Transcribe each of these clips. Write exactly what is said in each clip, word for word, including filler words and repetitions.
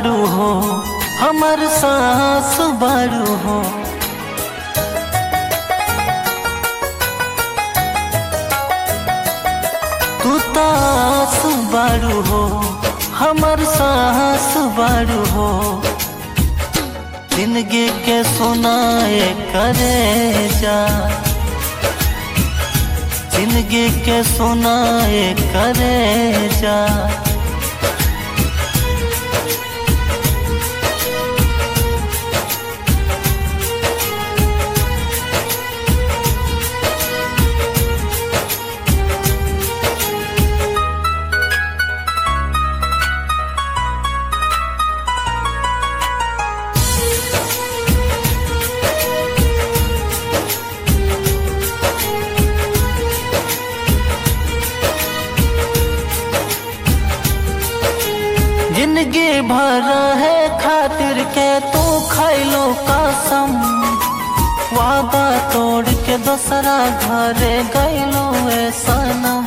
बारू हो, हमर सास बारू हो। तू तास बारू हो, हमर सास बारू हो। जिंदगी के सुनाए करे जा, जिंदगी के सुनाए करे जा। जिंदगी भर है खातिर के तू खैलो कसम, वादा तोड़ के दूसरा घरे गैलो ए सनम।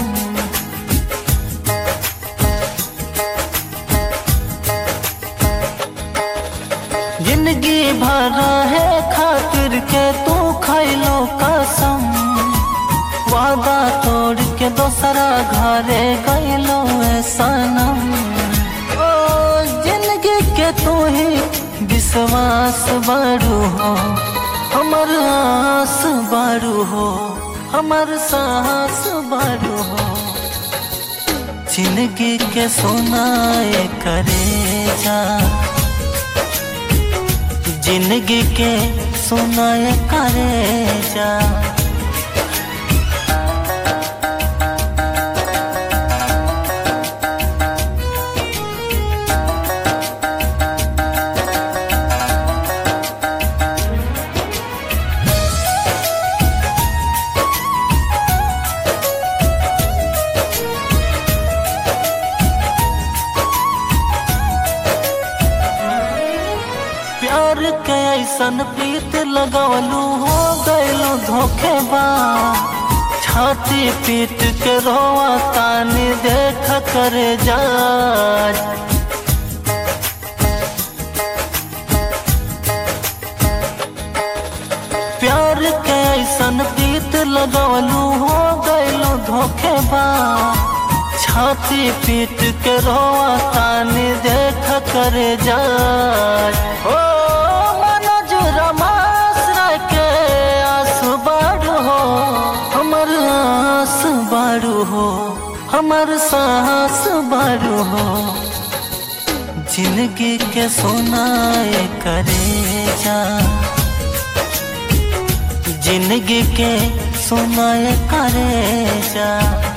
जिंदगी भर है खातिर के तू खैलो कसम, वादा तोड़ के दूसरा घरे गैलो ए सनम। के तू ही विश्वास बारू हो, हमर आस बारू हो, हमर सास बारू हो। जिंदगी के सुनाए करे जा, जिंदगी के सुनाए करे जा। प्यार के ऐसन प्रीत लगवलू हो गैलू धोखेबाज। छाती पीट के रोआ तानी देख करे जा। प्यार के ऐसन प्रीत लगवलू हो गैलू धोखेबाज। छाती पीट के रोआ तानी देख करे जा। ओ मनोज रमास के आस बारू हो, हमर आस बारू हो, हमर सास बारू हो। जिंदगी के सुनाए करे जा, जिंदगी के सुनाए करे जा।